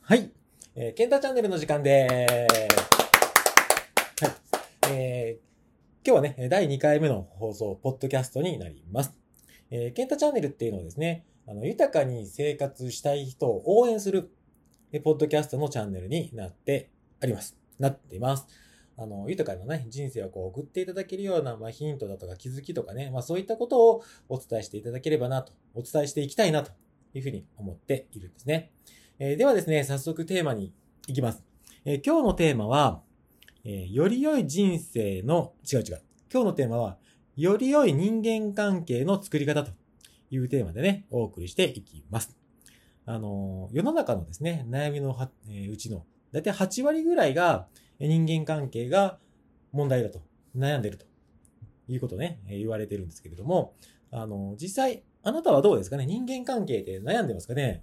はい。ケンタチャンネルの時間でーす。はい。今日はね、第2回目の放送、ポッドキャストになります。ケンタチャンネルっていうのはですね、豊かに生活したい人を応援する、ポッドキャストのチャンネルになっています。豊かなね、人生を送っていただけるような、ヒントだとか気づきとかね、そういったことをお伝えしていただければなと、お伝えしていきたいなというふうに思っているんですね。ではですね、早速テーマに行きます。今日のテーマは、より良い人生の、今日のテーマは、より良い人間関係の作り方というテーマでね、お送りしていきます。世の中のですね、悩みのうちの、だいたい8割ぐらいが人間関係が問題だと、悩んでいるということをね、言われてるんですけれども、実際、あなたはどうですかね？人間関係で悩んでますかね？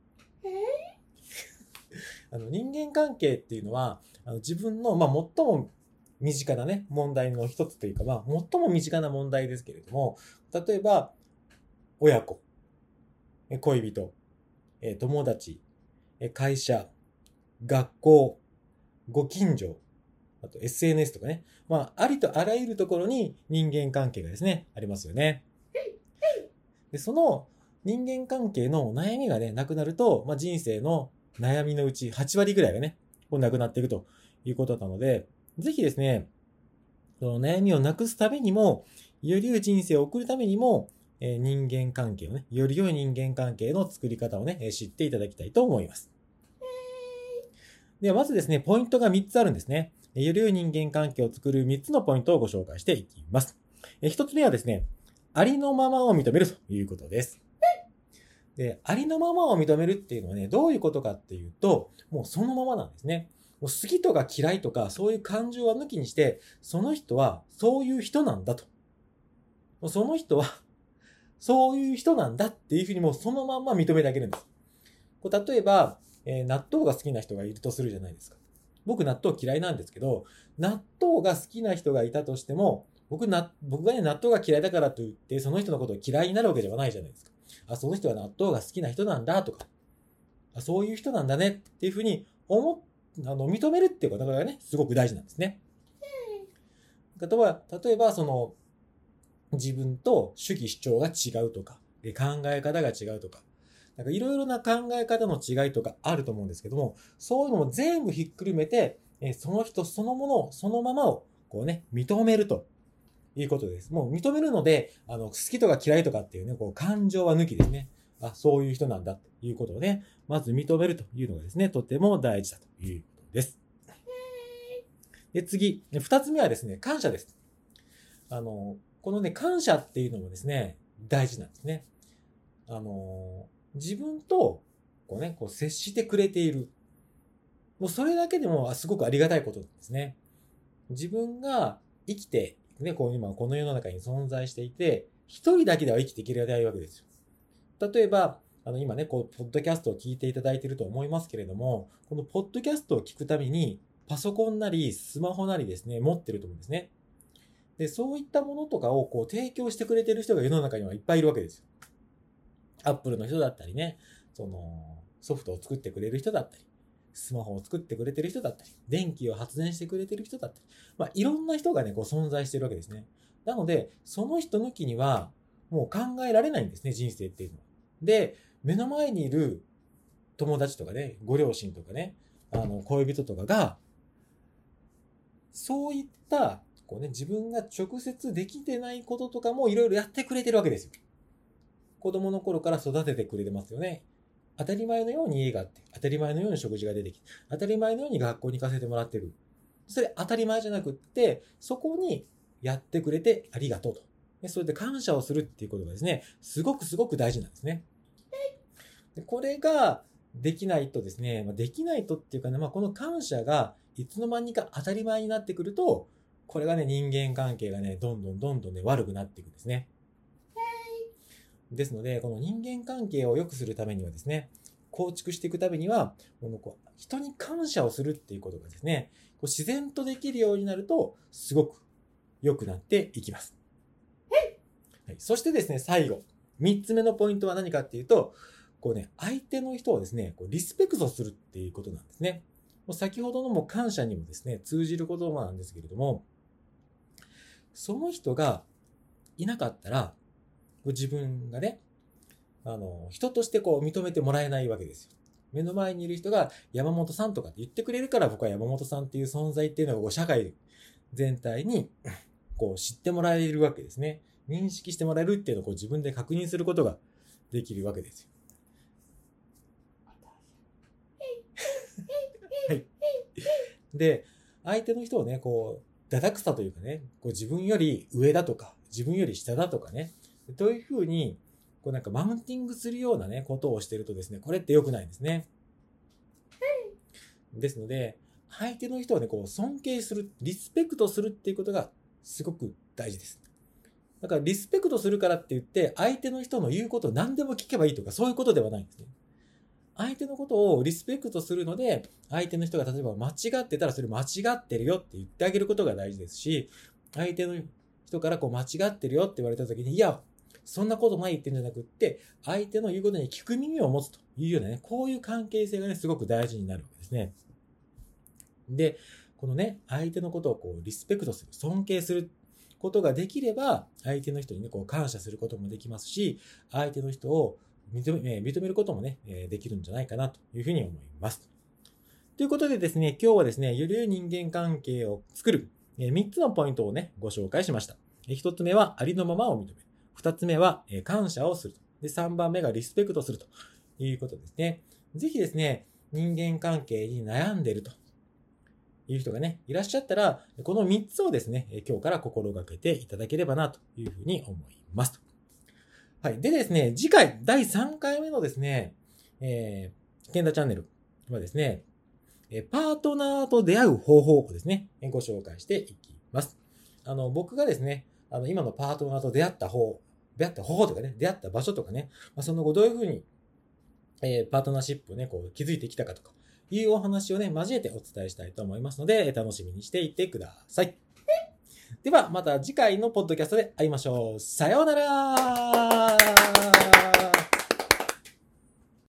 人間関係っていうのは、自分の、最も身近なね、問題の一つというか、最も身近な問題ですけれども、例えば、親子、恋人、友達、会社、学校、ご近所、あと SNS とかね、ありとあらゆるところに人間関係がですね、ありますよね。で、その人間関係の悩みがね、なくなると、人生の悩みのうち8割ぐらいがね、なくなっていくということなので、ぜひですね、その悩みをなくすためにも、より良い人生を送るためにも、人間関係をね、より良い人間関係の作り方をね、知っていただきたいと思います。では、まずですね、ポイントが3つあるんですね。より良い人間関係を作る3つのポイントをご紹介していきます。1つ目はですね、ありのままを認めるということです。で、ありのままを認めるっていうのはね、どういうことかっていうと、もうそのままなんですね。もう好きとか嫌いとか、そういう感情は抜きにして、その人はそういう人なんだと。その人はそういう人なんだっていうふうにもうそのまんま認めてあげるんです。例えば、納豆が好きな人がいるとするじゃないですか。僕納豆嫌いなんですけど、納豆が好きな人がいたとしても、僕がね、納豆が嫌いだからといって、その人のことを嫌いになるわけではないじゃないですか。その人は納豆が好きな人なんだとか、そういう人なんだねっていうふうに認めるっていうことがね、すごく大事なんですね。例えば、自分と主義主張が違うとか、考え方が違うとか、いろいろな考え方の違いとかあると思うんですけども、そういうのも全部ひっくるめて、その人そのものを、そのままを、認めるということです。もう認めるので、好きとか嫌いとかっていうね、感情は抜きですね。そういう人なんだということをね、まず認めるというのがですね、とても大事だということです。で、次、二つ目はですね、感謝です。このね、感謝っていうのもですね、大事なんですね。自分と、接してくれている。もうそれだけでも、すごくありがたいことですね。自分が生きて、ね、今この世の中に存在していて、一人だけでは生きていけないわけですよ。例えば、今ね、ポッドキャストを聞いていただいていると思いますけれども、このポッドキャストを聞くために、パソコンなり、スマホなりですね、持ってると思うんですね。で、そういったものとかを提供してくれている人が世の中にはいっぱいいるわけですよ。アップルの人だったりね、ソフトを作ってくれる人だったり、スマホを作ってくれてる人だったり、電気を発電してくれてる人だったり、いろんな人がね、存在してるわけですね。なので、その人抜きには、もう考えられないんですね、人生っていうのは。で、目の前にいる友達とかね、ご両親とかね、恋人とかが、そういった、自分が直接できてないこととかもいろいろやってくれてるわけですよ。子供の頃から育ててくれてますよね。当たり前のように家があって、当たり前のように食事が出てきて、当たり前のように学校に行かせてもらってる。それ当たり前じゃなくって、そこにやってくれてありがとうと。それで感謝をするっていうことがですね、すごく大事なんですね。でこれができないとですね、できないとっていうかね、この感謝がいつの間にか当たり前になってくると、これがね、人間関係がね、どんどんね、悪くなっていくんですね。ですので、この人間関係を良くするためにはですね、構築していくためには、人に感謝をするっていうことがですね、自然とできるようになると、すごく良くなっていきます。はい、そしてですね、最後、3つ目のポイントは何かっていうと、 こうね、相手の人をですね、こうリスペクトするっていうことなんですね。もう先ほどのも感謝にもですね、通じる言葉なんですけれども、その人がいなかったら、自分がね、人としてこう認めてもらえないわけですよ。目の前にいる人が山本さんとかって言ってくれるから、僕は山本さんっていう存在っていうのがこう社会全体にこう知ってもらえるわけですね。認識してもらえるっていうのをこう自分で確認することができるわけですよ。はい。で、相手の人をね、こう、堕落さというかね、こう自分より上だとか、自分より下だとかね、というふうに、こうなんかマウンティングするようなね、ことをしてるとですね、これって良くないんですね。ですので、相手の人をね、こう尊敬する、リスペクトするっていうことがすごく大事です。だからリスペクトするからって言って、相手の人の言うことを何でも聞けばいいとか、そういうことではないんですね。相手のことをリスペクトするので、相手の人が例えば間違ってたらそれ間違ってるよって言ってあげることが大事ですし、相手の人からこう間違ってるよって言われた時に、いや、そんなことないって言うんじゃなくって、相手の言うことに聞く耳を持つというようなね、こういう関係性がね、すごく大事になるわけですね。で、このね、相手のことをこうリスペクトする、尊敬することができれば、相手の人にね、こう感謝することもできますし、相手の人を認めることもね、できるんじゃないかなというふうに思います。ということでですね、今日はですね、より良い人間関係を作る3つのポイントをね、ご紹介しました。1つ目はありのままを認める。2つ目は感謝をすると。で、3番目がリスペクトするということですね。ぜひですね、人間関係に悩んでいるという人がね、いらっしゃったら、この3つをですね、今日から心がけていただければなというふうに思います。はい。でですね、次回、第3回目のですね、ケンダチャンネルはですね、パートナーと出会う方法をですね、ご紹介していきます。僕がですね、今のパートナーと出会った方法とかね、出会った場所とかね、その後どういうふうに、パートナーシップをね、こう築いてきたかとか、いうお話をね、交えてお伝えしたいと思いますので、楽しみにしていてください。では、また次回のポッドキャストで会いましょう。さようなら。